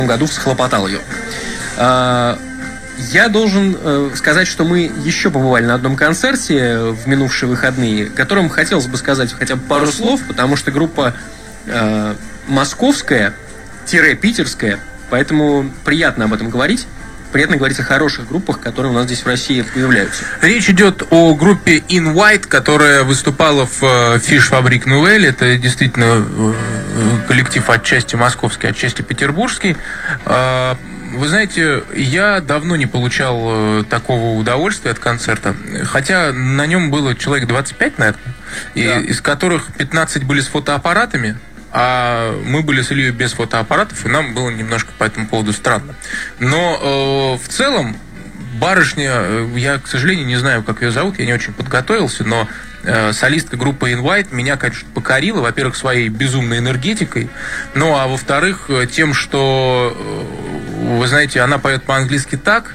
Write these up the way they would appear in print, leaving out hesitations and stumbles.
году всхлопотал ее. Я должен сказать, что мы еще побывали на одном концерте в минувшие выходные, о котором хотелось бы сказать хотя бы пару слов, потому что группа московская-питерская, поэтому приятно об этом говорить. Приятно говорить о хороших группах, которые у нас здесь в России появляются. Речь идет о группе In White, которая выступала в Fish Fabrique Nouvelle. Это действительно коллектив отчасти московский, отчасти петербургский. Вы знаете, я давно не получал такого удовольствия от концерта, хотя на нем было человек 25, наверное, из которых 15 были с фотоаппаратами, а мы были с Ильей без фотоаппаратов, и нам было немножко по этому поводу странно. Но в целом барышня, я, к сожалению, не знаю, как ее зовут, я не очень подготовился, но солистка группы In White меня, конечно, покорила, во-первых, своей безумной энергетикой, ну, а во-вторых, тем, что, вы знаете, она поет по-английски так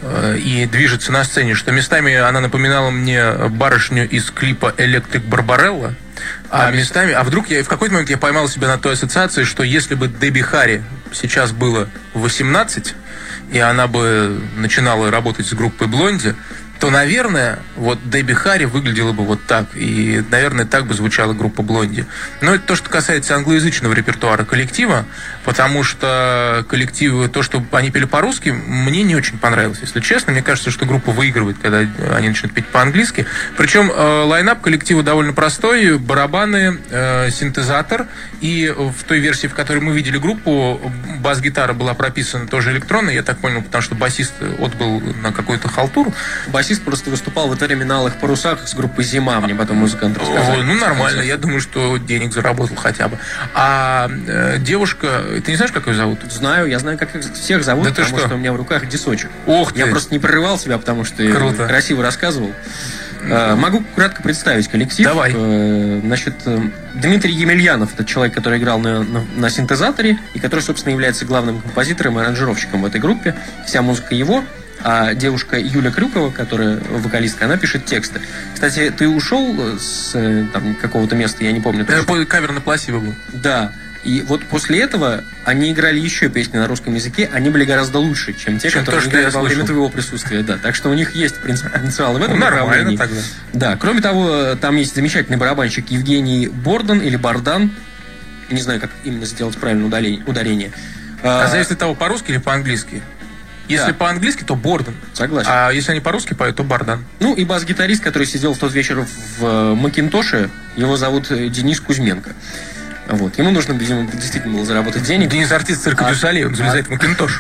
и движется на сцене, что местами она напоминала мне барышню из клипа «Электрик Барбарелла», а местами, вдруг в какой-то момент я поймал себя на той ассоциации, что если бы Дебби Харри сейчас было 18, и она бы начинала работать с группой Блонди, то, наверное, вот Дебби Харри выглядела бы вот так. И, наверное, так бы звучала группа Блонди. Но это то, что касается англоязычного репертуара коллектива, потому что коллективы, то, что они пели по-русски, мне не очень понравилось, если честно. Мне кажется, что группа выигрывает, когда они начнут петь по-английски. Причем лайнап коллектива довольно простой. Барабаны, синтезатор. И в той версии, в которой мы видели группу, бас-гитара была прописана тоже электронно. Я так понял, потому что басист отбыл на какую-то халтуру. Басист просто выступал в терминалах парусах с группой «Зима», мне потом музыканты рассказали. Ну, нормально, я думаю, что денег заработал хотя бы. А девушка, ты не знаешь, как ее зовут? Знаю, я знаю, как их всех зовут, да потому что у меня в руках дисочек. Ох ты! Я просто не прерывал себя, потому что Круто. Красиво рассказывал. Могу кратко представить коллектив. Давай. Значит, Дмитрий Емельянов, это человек, который играл на синтезаторе и который, собственно, является главным композитором и аранжировщиком в этой группе. Вся музыка его. А девушка Юля Крюкова, которая вокалистка, она пишет тексты. Кстати, ты ушел с какого-то места, я не помню. Кавер на Пласиво был. Да. И вот после этого они играли еще песни на русском языке, они были гораздо лучше, чем те, которые играли во время твоего присутствия. Да. Так что у них есть, в принципе, потенциал в этом направлении. Тогда. Да. Кроме того, там есть замечательный барабанщик Евгений Бордан или Бардан. Не знаю, как именно сделать правильное ударение. А зависит от того, по-русски или по-английски? Если по-английски, то Бордан. Согласен. А если они по-русски поют, то Бардан. Ну и бас-гитарист, который сидел в тот вечер в Макинтоше, его зовут Денис Кузьменко. Вот. Ему нужно, видимо, действительно было заработать денег. Денис артист цирка Дюсалей, он залезает в Макинтош.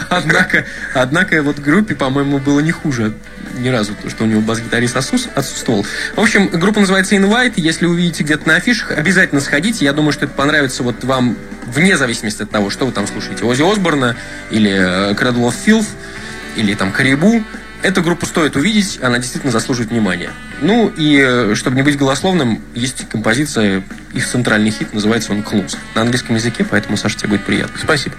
Однако вот группе, по-моему, было не хуже ни разу, что у него бас-гитарист отсутствовал. В общем, группа называется In White. Если увидите где-то на афишах, обязательно сходите. Я думаю, что это понравится вот вам вне зависимости от того, что вы там слушаете. Оззи Осборна или Cradle of Filth или там Карибу. Эту группу стоит увидеть, она действительно заслуживает внимания. Ну и, чтобы не быть голословным, есть композиция, их центральный хит, называется он «Close». На английском языке, поэтому, Саша, тебе будет приятно. Спасибо.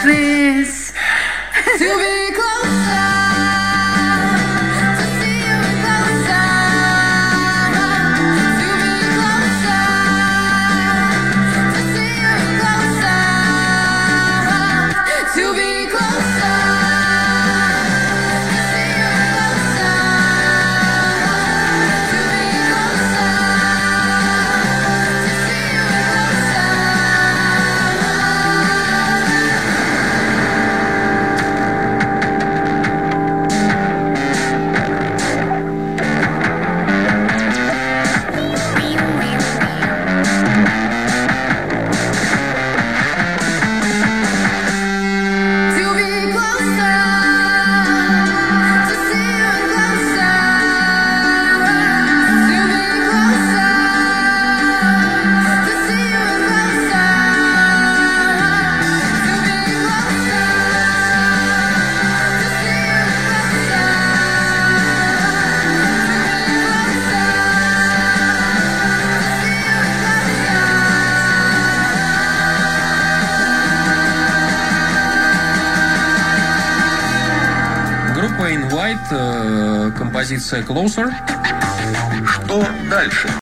this. To be closer, to see you closer, to be closer, to see you closer, to be closer, to see you closer, to be closer, to see you Группа In White, композиция Closer. Что дальше?